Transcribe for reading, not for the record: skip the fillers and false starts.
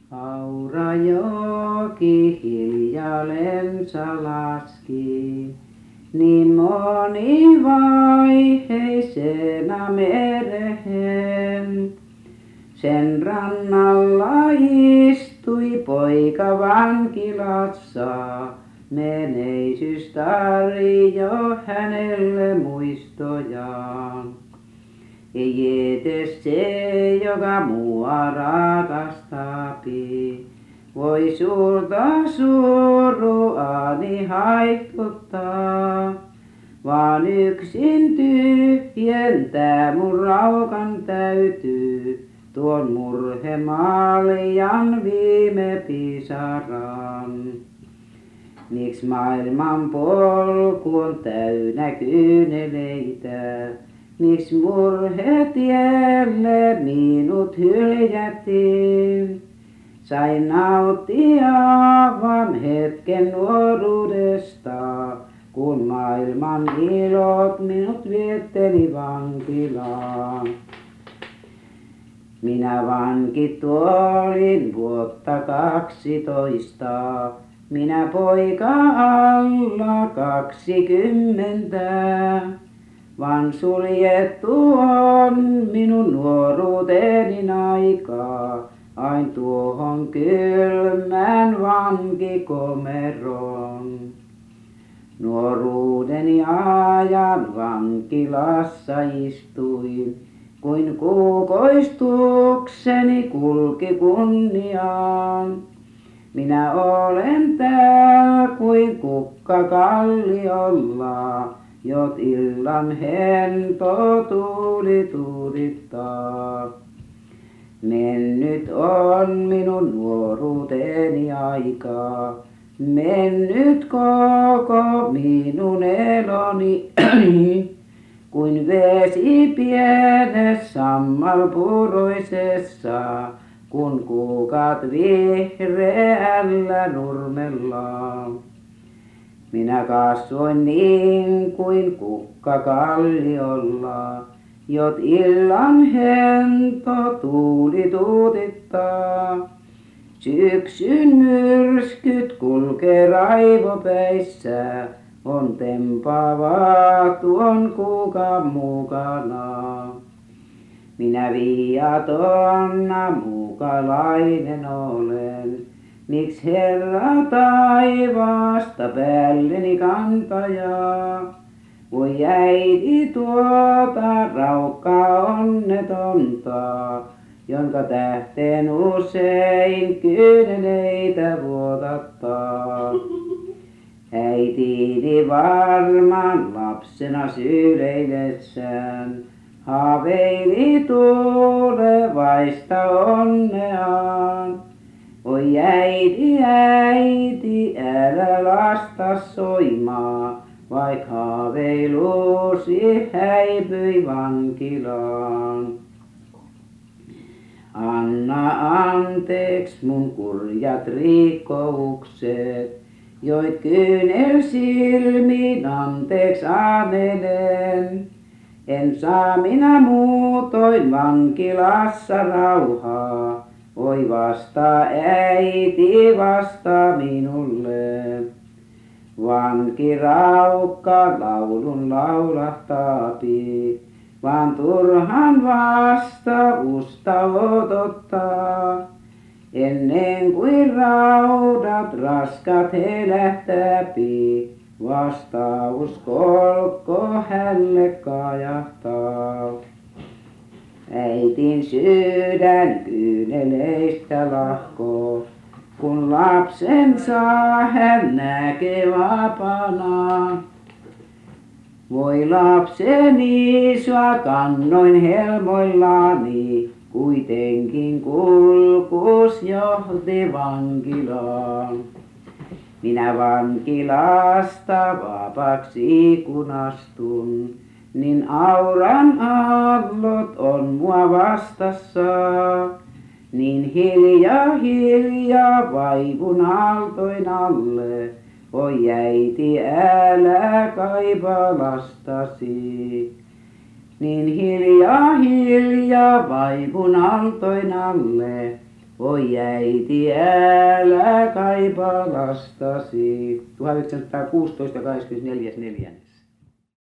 Aurajoki hiljallensa laski, niin monivaiheisena mereen. Sen rannalla istui poika vankilassa, meneisyys tarjoi hänelle muistojaan. Ei edes se, joka mua rakastapi, voi suurta suruani haihtuttaa, vaan yksin tyhjentää mun raukan täytyy tuon murhemaljan viime pisaran. Miks maailman polku on täynnä kyyneleitä, miks murhetielle minut hyljättiin? Sain nauttia vaan hetken nuoruudesta, kun maailman ilot minut vietteli vankilaan. Minä vankittu olin vuotta 12, minä poika alla 20. Vaan suljettu on minun nuoruuteni aikaa, ain tuohon kylmään vankikomeroon. Nuoruudeni ajan vankilassa istuin, kuin kukoistukseni kulki kunniaan. Minä olen täällä kuin kukka kalliolla, jot illan hento tuuli tuudittaa. Mennyt on minun nuoruuteni aikaa, mennyt koko minun eloni, kuin vesi pienessä sammalpuroisessa, kun kukat vihreällä nurmella. Minä kasvoin niin kuin kukka kalliolla, jot illan hento tuuli tuutittaa. Syksyn myrskyt kulkee raivopäissä, on tempaavaa tuon kukan mukana. Minä viatonna mukalainen olen, miks Herra taivaasta päälleni kantajaa? Voi äiti tuota raukkaa onnetonta, jonka tähteen usein kyyneleitä vuodattaa. Äitini varmaan lapsena syleillessään haaveili tulevaista onneaan. Oi äiti, äiti, älä lasta soimaa, vaik haaveilusi häipyi vankilaan. Anna anteeksi mun kurjat rikkoukset, joit kyynel silmiin anteeksi anelen. En saa minä muutoin vankilassa rauhaa, oi vasta äiti vasta minulle. Vankiraukka laulun laulahtaapi, vaan turhan vastausta odottaa. Ennen kuin raudat raskat helähtääpi, vastaus kolkko hälle kajahtaa. Äitin sydän kyyneleistä lahkoo, kun lapsen saa hän näkee vapaana. Voi lapseni, sua kannoin helmoillani, kuitenkin kulkus johti vankilaan. Minä vankilasta vapaaksi kun astun, niin auran aallot on mua vastassa. Niin hiljaa vaivun aaltoin alle, oi äiti älä kaipa lastasi. Niin hiljaa vaivun aaltoin alle, Oi äiti, älä kaipaa lastasi. 1916, 24.4.